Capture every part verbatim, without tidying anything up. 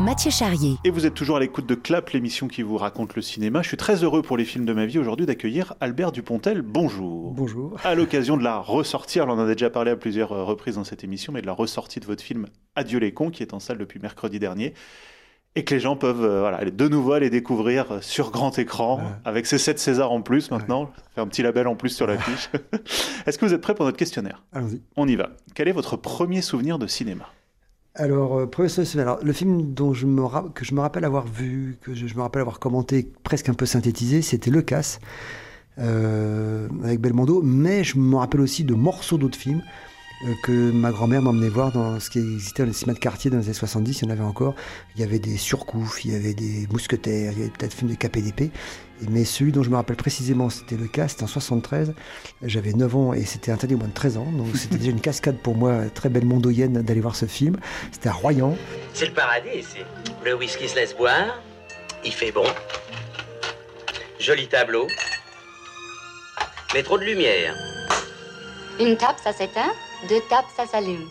Mathieu Charrier. Et vous êtes toujours à l'écoute de Clap, l'émission qui vous raconte le cinéma. Je suis très heureux pour les films de ma vie aujourd'hui d'accueillir Albert Dupontel. Bonjour. Bonjour. À l'occasion de la ressortie, on en a déjà parlé à plusieurs reprises dans cette émission, mais de la ressortie de votre film Adieu les cons, qui est en salle depuis mercredi dernier. Et que les gens peuvent euh, voilà, de nouveau aller découvrir sur grand écran, ouais. Avec ces sept Césars en plus maintenant, ouais. Faire un petit label en plus sur l'affiche. Est-ce que vous êtes prêts pour notre questionnaire ? Allons-y. On y va. Quel est votre premier souvenir de cinéma ? Alors, euh, premier souvenir, alors, le film dont je me ra- que je me rappelle avoir vu, que je, je me rappelle avoir commenté, presque un peu synthétisé, c'était Le Casse, euh, avec Belmondo, mais je me rappelle aussi de morceaux d'autres films, Euh, que ma grand-mère m'emmenait voir dans ce qui existait dans les cinémas de quartier dans les années soixante-dix, il y en avait encore. Il y avait des Surcouf, il y avait des Mousquetaires, il y avait peut-être film de K P D P. Mais celui dont je me rappelle précisément, c'était Le Cas, c'était en soixante-treize. J'avais neuf ans et c'était interdit au moins de treize ans. Donc c'était déjà une cascade pour moi, très belle mondoyenne, d'aller voir ce film. C'était à Royan. C'est le paradis ici. Le whisky se laisse boire, il fait bon. Joli tableau. Mais trop de lumière. Une tape, ça s'éteint. Deux tapes, ça s'allume.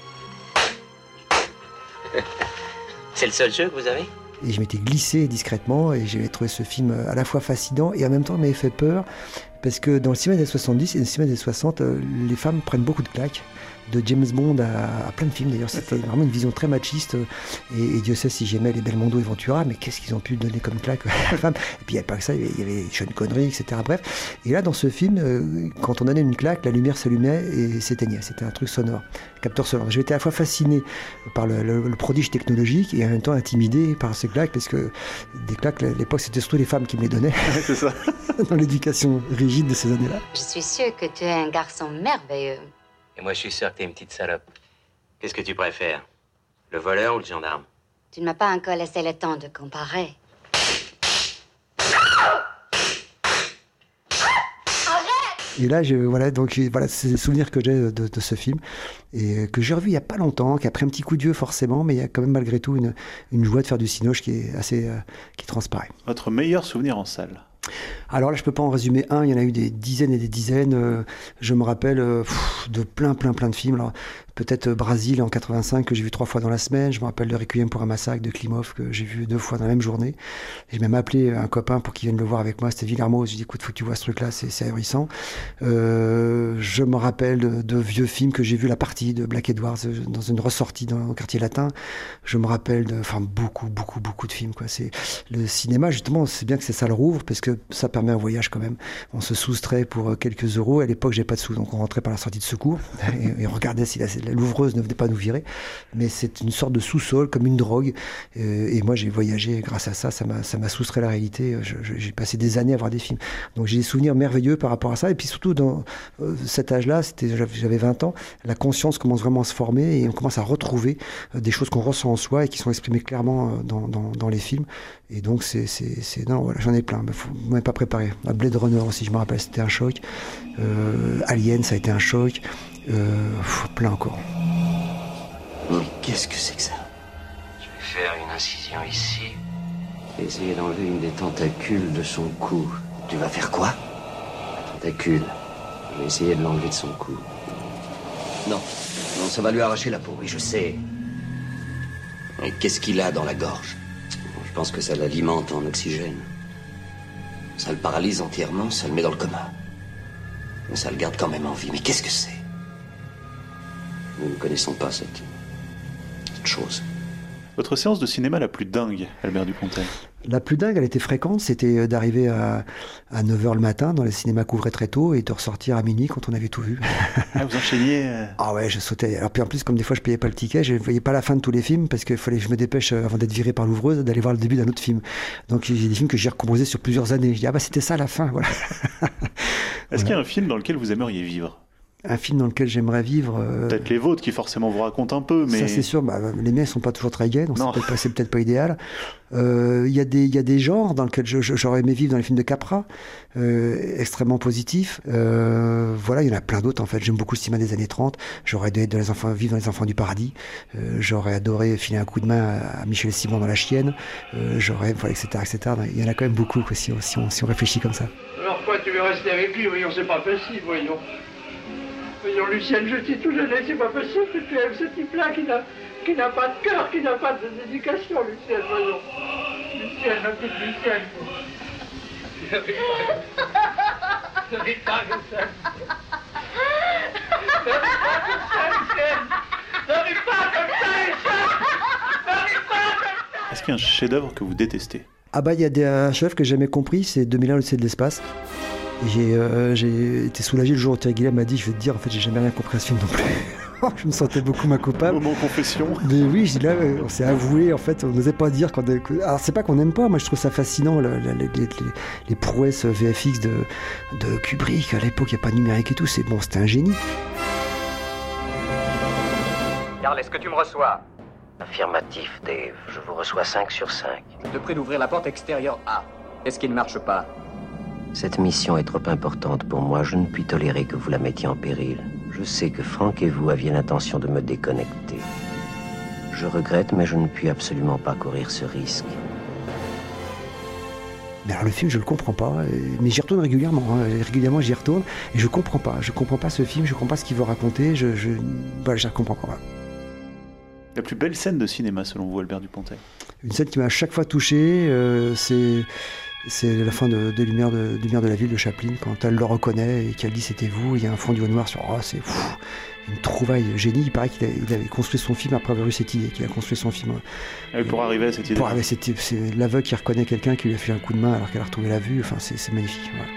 C'est le seul jeu que vous avez ? Et je m'étais glissé discrètement et j'avais trouvé ce film à la fois fascinant et en même temps il m'avait fait peur parce que dans le cinéma des soixante-dix et le cinéma des soixante, les femmes prennent beaucoup de claques. De James Bond à, à plein de films d'ailleurs, c'était vraiment une vision très machiste et, et Dieu sait si j'aimais les Belmondo et Ventura, mais qu'est-ce qu'ils ont pu donner comme claque à la femme. Et puis il n'y avait pas que ça, il y avait, il y avait Sean Connery, et cetera. Bref, et là dans ce film, euh, quand on donnait une claque, la lumière s'allumait et s'éteignait, c'était un truc sonore, capteur sonore. J'ai été à la fois fasciné par le, le, le prodige technologique et en même temps intimidé par ces claques, parce que des claques, à l'époque c'était surtout les femmes qui me les donnaient, c'est ça. Dans l'éducation rigide de ces années-là. Je suis sûre que tu es un garçon merveilleux. Et moi, je suis sûr que t'es une petite salope. Qu'est-ce que tu préfères ? Le voleur ou le gendarme ? Tu ne m'as pas encore laissé le temps de comparer. Et là, je, voilà, donc voilà, c'est des souvenirs que j'ai de, de ce film et que j'ai revu il y a pas longtemps, qui a pris un petit coup de vieux forcément, mais il y a quand même malgré tout une, une joie de faire du cinoche qui est assez, euh, qui transparaît. Votre meilleur souvenir en salle ? Alors là, je peux pas en résumer un, il y en a eu des dizaines et des dizaines. Euh, je me rappelle euh, pff, de plein, plein, plein de films. Alors, peut-être euh, Brasil en quatre-vingt-cinq que j'ai vu trois fois dans la semaine. Je me rappelle de Requiem pour un massacre de Klimov que j'ai vu deux fois dans la même journée. J'ai même appelé un copain pour qu'il vienne le voir avec moi. C'était Villermoz. Je lui ai dit, écoute, faut que tu vois ce truc-là, c'est, c'est ahurissant. Euh, je me rappelle de, de vieux films que j'ai vu, La Partie de Black Edwards dans une ressortie dans le quartier latin. Je me rappelle de, enfin, beaucoup, beaucoup, beaucoup de films, quoi. C'est le cinéma, justement, c'est bien que ces salles rouvrent parce que ça permet un voyage quand même. On se soustrait pour quelques euros. À l'époque, j'ai pas de sous, donc on rentrait par la sortie de secours et, et on regardait si la, la l'ouvreuse ne venait pas nous virer. Mais c'est une sorte de sous-sol, comme une drogue. Euh, et moi, j'ai voyagé grâce à ça. Ça m'a, ça m'a soustrait la réalité. Je, je, j'ai passé des années à voir des films. Donc j'ai des souvenirs merveilleux par rapport à ça. Et puis surtout, dans euh, cet âge-là, c'était, j'avais vingt ans, la conscience commence vraiment à se former et on commence à retrouver euh, des choses qu'on ressent en soi et qui sont exprimées clairement euh, dans, dans, dans les films. Et donc, c'est, c'est, c'est non, voilà, j'en ai plein. Mais faut, vous m'avez pas préparé. Blade Runner aussi, je me rappelle, c'était un choc. Euh, Alien, ça a été un choc. Euh, pff, plein encore. Mais qu'est-ce que c'est que ça ? Je vais faire une incision ici. Essayer d'enlever une des tentacules de son cou. Tu vas faire quoi ? La tentacule. Je vais essayer de l'enlever de son cou. Non, non, ça va lui arracher la peau, oui, je sais. Mais qu'est-ce qu'il a dans la gorge ? Je pense que ça l'alimente en oxygène. Ça le paralyse entièrement, ça le met dans le coma. Mais ça le garde quand même en vie. Mais qu'est-ce que c'est ? Nous ne connaissons pas cette, cette chose. Votre séance de cinéma la plus dingue, Albert Dupontel ? La plus dingue, elle était fréquente, c'était d'arriver à, à neuf heures le matin, dans les cinémas qu'ouvraient très tôt, et de ressortir à minuit quand on avait tout vu. Ah, vous enchaîniez euh... Ah ouais, je sautais. Alors puis en plus, comme des fois je payais pas le ticket, je ne voyais pas la fin de tous les films, parce qu'il fallait que je me dépêche, avant d'être viré par l'ouvreuse, d'aller voir le début d'un autre film. Donc il y a des films que j'ai recomposés sur plusieurs années. Je dis, ah bah c'était ça la fin, voilà. Est-ce voilà. qu'il y a un film dans lequel vous aimeriez vivre ? Un film dans lequel j'aimerais vivre... Euh... Peut-être les vôtres qui forcément vous racontent un peu, mais... Ça c'est sûr, bah, les miens ne sont pas toujours très gays, donc non. c'est, peut-être pas, c'est peut-être pas idéal. Il euh, y, y a des genres dans lesquels je, je, j'aurais aimé vivre dans les films de Capra, euh, extrêmement positifs. Euh, voilà, il y en a plein d'autres en fait. J'aime beaucoup le cinéma des années trente. J'aurais aimé dans les enfants, vivre dans Les Enfants du Paradis. Euh, j'aurais adoré filer un coup de main à Michel Simon dans La Chienne. Euh, j'aurais, voilà, et cetera, et cetera. Il y en a quand même beaucoup quoi, si, on, si, on, si on réfléchit comme ça. Alors quoi, tu veux rester avec lui? Voyons, c'est pas facile, voyons. Voyons, Lucienne, je suis tout jeune, c'est pas possible que tu aimes ce type-là qui n'a, qui n'a pas de cœur, qui n'a pas d'éducation, Lucienne, voyons. Lucienne, ma petite Lucienne. Ne ris pas. Ne ris pas, Lucienne. Ne ris pas comme ça, Lucienne. Ne ris pas comme ça, Lucienne. Ne ris pas comme ça. Est-ce qu'il y a un chef-d'œuvre que vous détestez? Ah bah il y a des, un chef que j'ai jamais compris, c'est deux mille un l'Odyssée de l'espace. J'ai, euh, j'ai été soulagé le jour où Terry Gilliam m'a dit, je vais te dire, en fait j'ai jamais rien compris à ce film non plus. Je me sentais beaucoup ma coupable. Moment confession. Mais oui, je dis là, on s'est avoué, en fait, on n'osait pas dire qu'on. Alors c'est pas qu'on n'aime pas, moi je trouve ça fascinant, le, le, les, les, les prouesses V F X de, de Kubrick. À l'époque, il n'y a pas de numérique et tout, c'est bon, c'était un génie. Carl, est-ce que tu me reçois? Affirmatif, Dave. Je vous reçois cinq sur cinq. Je te prie d'ouvrir la porte extérieure A. Qu'est-ce qui ne marche pas? Cette mission est trop importante pour moi. Je ne puis tolérer que vous la mettiez en péril. Je sais que Frank et vous aviez l'intention de me déconnecter. Je regrette, mais je ne puis absolument pas courir ce risque. Mais alors le film, je le comprends pas, mais j'y retourne régulièrement. Hein. Régulièrement, j'y retourne et je comprends pas. Je comprends pas ce film, je comprends pas ce qu'il veut raconter. Je, je, voilà, je ne comprends pas. La plus belle scène de cinéma, selon vous, Albert Dupontel? Une scène qui m'a à chaque fois touché, euh, c'est... C'est la fin de, de Lumière de, Lumière de la ville de Chaplin, quand elle le reconnaît et qu'elle dit c'était vous, il y a un fondu au noir sur oh, c'est fou, une trouvaille génie. Il paraît qu'il a, il avait construit son film après avoir eu cette idée, qu'il a construit son film. Et pour arriver à cette idée. Pour arriver à cette idée, c'est l'aveugle qui reconnaît quelqu'un qui lui a fait un coup de main alors qu'elle a retrouvé la vue, enfin c'est, c'est magnifique. Voilà.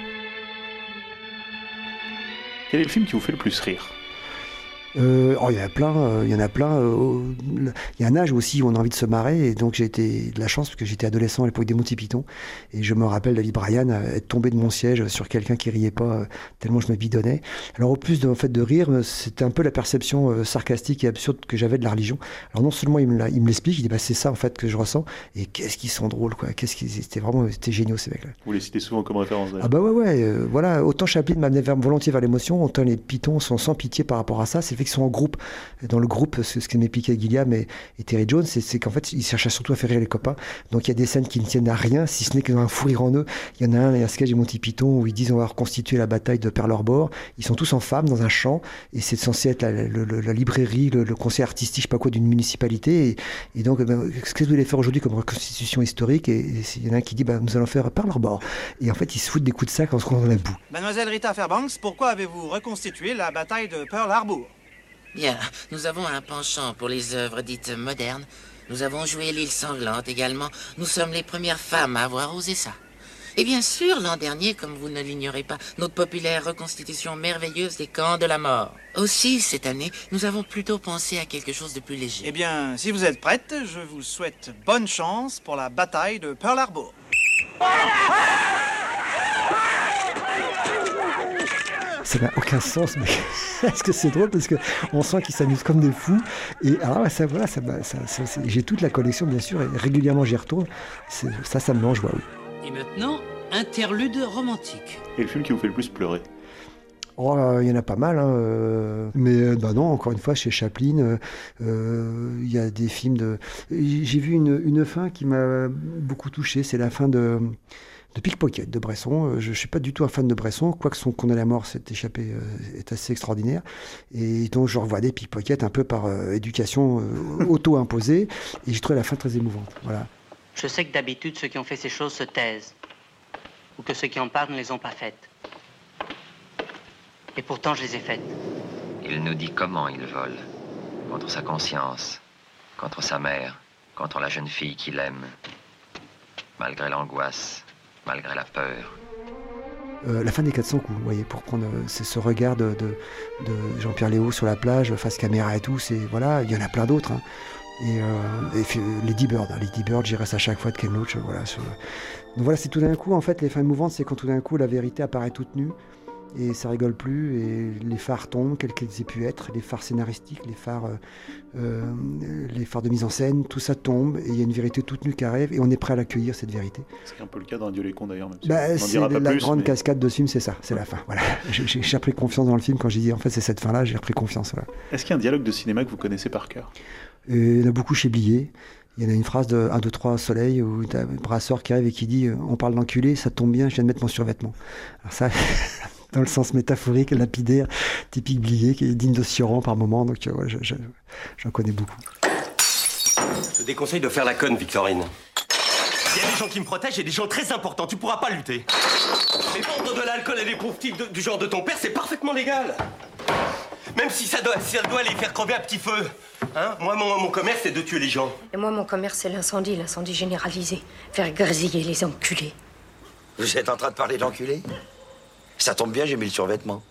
Quel est le film qui vous fait le plus rire? Euh, oh, il y en a plein, euh, il y en a plein. Euh, il y a un âge aussi où on a envie de se marrer, et donc j'ai été de la chance parce que j'étais adolescent à l'époque des Monty Python, et je me rappelle David Bryan être tombé de mon siège sur quelqu'un qui riait pas euh, tellement je me bidonnais. Alors au plus de, en fait, de rire, c'était un peu la perception euh, sarcastique et absurde que j'avais de la religion. Alors non seulement il me, il me l'explique, il dit bah c'est ça en fait que je ressens, et qu'est-ce qu'ils sont drôles quoi, qu'est-ce qu'ils c'était vraiment c'était géniaux ces mecs-là. Vous les citez souvent comme référence d'ailleurs. Ah bah ouais ouais, euh, voilà, autant Chaplin m'amenait vers, volontiers vers l'émotion, autant les Pythons sont sans pitié par rapport à ça. C'est fait qu'ils sont en groupe. Dans le groupe, ce, ce qui m'expliquait Gilliam et, et Terry Jones, c'est, c'est qu'en fait, ils cherchaient surtout à faire rire les copains. Donc il y a des scènes qui ne tiennent à rien, si ce n'est qu'ils ont un fou rire en eux. Il y en a un, il y a un sketch de Monty Python où ils disent on va reconstituer la bataille de Pearl Harbor. Ils sont tous en femmes dans un champ et c'est censé être la, la, la, la librairie, le, le conseil artistique, je sais pas quoi, d'une municipalité. Et, et donc, ben, qu'est-ce que vous voulez faire aujourd'hui comme reconstitution historique? Et il y en a un qui dit ben, nous allons faire Pearl Harbor. Et en fait, ils se foutent des coups de sac en se rendant dans la boue. Mademoiselle Rita Fairbanks, pourquoi avez-vous reconstitué la bataille de Pearl Harbor? Bien, nous avons un penchant pour les œuvres dites modernes. Nous avons joué l'île sanglante également. Nous sommes les premières femmes à avoir osé ça. Et bien sûr, l'an dernier, comme vous ne l'ignorez pas, notre populaire reconstitution merveilleuse des camps de la mort. Aussi, cette année, nous avons plutôt pensé à quelque chose de plus léger. Eh bien, si vous êtes prête, je vous souhaite bonne chance pour la bataille de Pearl Harbor. Ça n'a aucun sens, mais est-ce que c'est drôle parce qu'on sent qu'ils s'amusent comme des fous. Et alors ça, voilà, ça, ça, ça, ça j'ai toute la collection bien sûr, et régulièrement j'y retourne. C'est, ça, ça me mange, joie, oui. Et maintenant, interlude romantique. Et le film qui vous fait le plus pleurer? Oh, il y en a pas mal, hein, euh, mais bah non, encore une fois, chez Chaplin, il euh, euh, y a des films de... J'ai vu une, une fin qui m'a beaucoup touché, c'est la fin de... de Pickpocket de Bresson. Je ne suis pas du tout un fan de Bresson, quoique son Condamné à mort s'est échappé euh, est assez extraordinaire. Et donc je revois des Pickpocket un peu par euh, éducation euh, auto-imposée, et j'ai trouvé la fin très émouvante. Voilà. Je sais que d'habitude, ceux qui ont fait ces choses se taisent, ou que ceux qui en parlent ne les ont pas faites. Et pourtant, je les ai faites. Il nous dit comment il vole. Contre sa conscience, contre sa mère, contre la jeune fille qu'il aime. Malgré l'angoisse, malgré la peur. Euh, la fin des quatre cents coups, vous voyez, pour prendre euh, c'est ce regard de, de, de Jean-Pierre Léaud sur la plage, face caméra et tout, c'est, voilà, il y en a plein d'autres. Hein. Et, euh, et Lady Bird, hein, Lady Bird, j'y reste à chaque fois de Ken Loach, voilà. Sur... Donc voilà, c'est tout d'un coup, en fait, les fins émouvantes, c'est quand tout d'un coup la vérité apparaît toute nue, et ça rigole plus, et les phares tombent, quels qu'ils aient pu être, les phares scénaristiques, les phares, euh, euh, les phares de mise en scène, tout ça tombe, et il y a une vérité toute nue qui arrive, et on est prêt à l'accueillir, cette vérité. C'est un peu le cas dans Dieu les cons d'ailleurs, même si bah, on n'en dira pas la plus, grande mais... cascade de ce film, c'est ça, c'est la fin. Voilà. J'ai, j'ai repris confiance dans le film quand j'ai dit, en fait, c'est cette fin-là, j'ai repris confiance. Voilà. Est-ce qu'il y a un dialogue de cinéma que vous connaissez par cœur? Euh, il y en a beaucoup chez Blier. Il y en a une phrase de un, deux, trois, soleil, où t'as un brasseur qui arrive et qui dit « On parle d'enculé, ça tombe bien, je viens de mettre mon survêtement ». Alors ça, dans le sens métaphorique, lapidaire, typique Blier, qui est digne de Sioran par moment, donc euh, ouais, je, je, j'en connais beaucoup. Je te déconseille de faire la conne, Victorine. Il y a des gens qui me protègent et des gens très importants, tu pourras pas lutter. Mais vendre de l'alcool à des pauvres types de- du genre de ton père, c'est parfaitement légal. Même si ça doit, si ça doit les faire crever à petit feu. Hein, moi, mon, mon commerce, c'est de tuer les gens. Et moi, mon commerce, c'est l'incendie, l'incendie généralisé. Faire grésiller les enculés. Vous êtes en train de parler d'enculé? Ça tombe bien, j'ai mis le survêtement.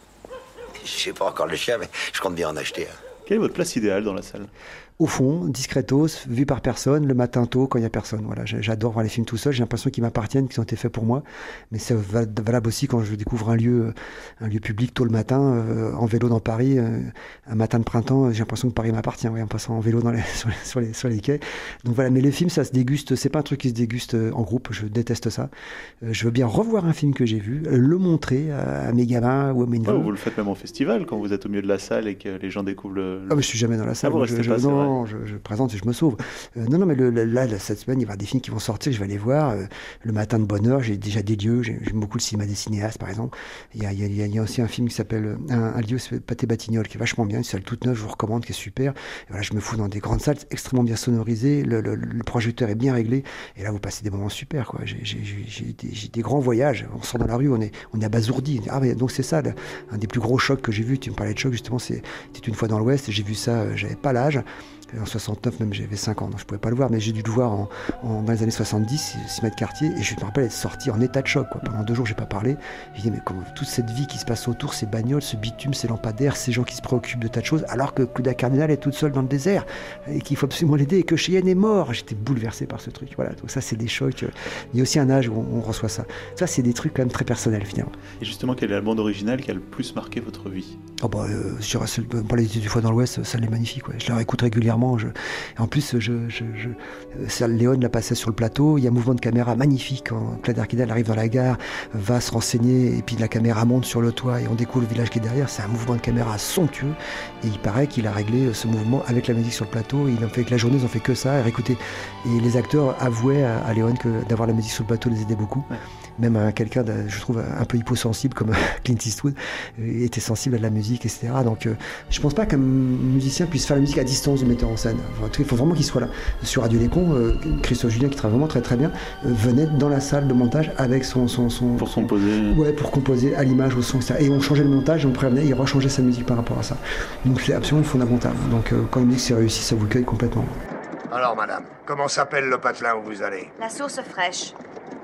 Je sais pas encore le chien, mais je compte bien en acheter un. Quelle est votre place idéale dans la salle? Au fond, discretos, vu par personne, le matin tôt, quand il n'y a personne. Voilà, j'adore voir les films tout seul, j'ai l'impression qu'ils m'appartiennent, qu'ils ont été faits pour moi. Mais c'est valable aussi quand je découvre un lieu, un lieu public tôt le matin, euh, en vélo dans Paris, euh, un matin de printemps, j'ai l'impression que Paris m'appartient, ouais, en passant en vélo dans les, sur, les, sur, les, sur les quais. Donc voilà, mais les films, ça se déguste, c'est pas un truc qui se déguste en groupe, je déteste ça. Euh, je veux bien revoir un film que j'ai vu, le montrer à, à mes gamins ou à mes neveux. Oh, vous le faites même au festival, quand vous êtes au milieu de la salle et que les gens découvrent le... le... Ah, mais je suis jamais dans la salle. Ah, vous je, restez je, pas, c'est non, vrai. je, je présente et je me sauve. Euh, non, non, mais le, le- là, là, cette semaine, il va y avoir des films qui vont sortir, je vais aller voir. Euh, le matin de bonne heure, j'ai déjà des lieux. j'ai- J'aime beaucoup le cinéma des cinéastes, par exemple. Il y a, il y a- il y a- il y a aussi un film qui s'appelle euh, un, un lieu, c'est Pâté Batignolles, qui est vachement bien, une salle toute neuve, je vous recommande, qui est super. Et voilà, je me fous dans des grandes salles extrêmement bien sonorisées. Le, le- le projecteur est bien réglé. Et là, vous passez des moments super, quoi. J'ai j'ai- j'ai- j'ai des, j'ai des grands voyages. On sort dans la rue, on est, on est abasourdi. Ah, mais donc c'est ça, le- un des plus gros chocs que j'ai vu. Tu me parlais de choc, justement, c'est c'était une fois dans l'Ouest. J'ai vu ça, euh, j'avais pas l'âge. En soixante-neuf, même j'avais cinq ans, donc je pouvais pas le voir, mais j'ai dû le voir en, en- dans les années soixante-dix, six mètres quartier, et je me rappelle être sorti en état de choc, quoi. Pendant deux jours, j'ai pas parlé. Je me dis, mais comment, toute cette vie qui se passe autour, ces bagnoles, ce bitume, ces lampadaires, ces gens qui se préoccupent de tas de choses, alors que Claudia Cardinal est toute seule dans le désert, et qu'il faut absolument l'aider, et que Cheyenne est mort. J'étais bouleversé par ce truc. Voilà, donc ça, c'est des chocs. Il y a aussi un âge où on, on reçoit ça. Ça, c'est des trucs quand même très personnels, finalement. Et justement, quelle est la bande originale qui a le plus marqué votre vie? Oh bah, euh, je dirais, celle de parler du fois dans l'Ouest, ça l'est magnifique. Ouais. Je la réécoute régulièrement. Je... En plus, je, je, je... ça, Léon la passait sur le plateau. Il y a un mouvement de caméra magnifique quand Claudia Cardinal arrive dans la gare, va se renseigner, et puis la caméra monte sur le toit et on découvre le village qui est derrière. C'est un mouvement de caméra somptueux. Et il paraît qu'il a réglé ce mouvement avec la musique sur le plateau. Il en fait que la journée, ils ont fait que ça. Et écoutez, et les acteurs avouaient à, à Léon que d'avoir la musique sur le plateau les aidait beaucoup. Ouais. Même à quelqu'un, de, je trouve, un peu hyposensible comme Clint Eastwood, euh, était sensible à de la musique, et cetera. Donc, euh, je pense pas qu'un musicien puisse faire la musique à distance du metteur en scène. Enfin, il faut vraiment qu'il soit là. Sur Radio Les Cons, euh, Christophe Julien, qui travaille vraiment très très bien, euh, venait dans la salle de montage avec son... son, son pour composer. Ouais, pour composer à l'image, au son, et cetera. Et on changeait le montage, on prévenait, il rechangeait sa musique par rapport à ça. Donc c'est absolument fondamental. Donc euh, quand une musique c'est réussi, ça vous cueille complètement. Alors, madame, comment s'appelle le patelin où vous allez? La source fraîche.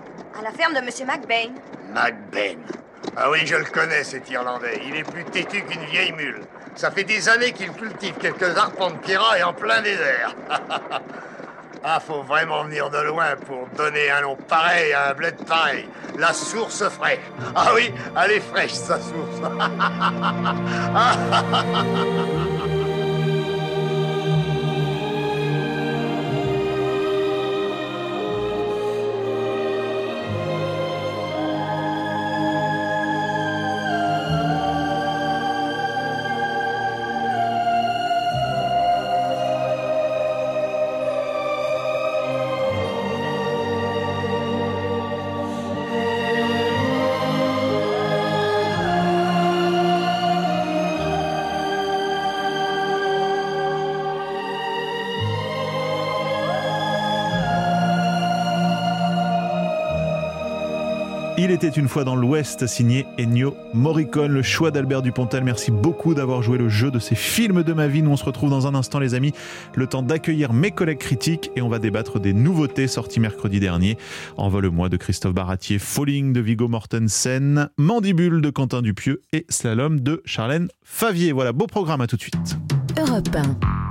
À la ferme de Monsieur McBain. McBain. Ah oui, je le connais, cet Irlandais. Il est plus têtu qu'une vieille mule. Ça fait des années qu'il cultive quelques arpents de Pierrat et en plein désert. Ah, faut vraiment venir de loin pour donner un nom pareil à un bled pareil. La source fraîche. Ah oui, elle est fraîche, sa source. Il était une fois dans l'Ouest, signé Ennio Morricone, le choix d'Albert Dupontel. Merci beaucoup d'avoir joué le jeu de ces films de ma vie. Nous on se retrouve dans un instant les amis, le temps d'accueillir mes collègues critiques et on va débattre des nouveautés sorties mercredi dernier. Envole-moi de Christophe Baratier, Falling de Viggo Mortensen, Mandibule de Quentin Dupieux et Slalom de Charlène Favier. Voilà, beau programme, à tout de suite. Europe un.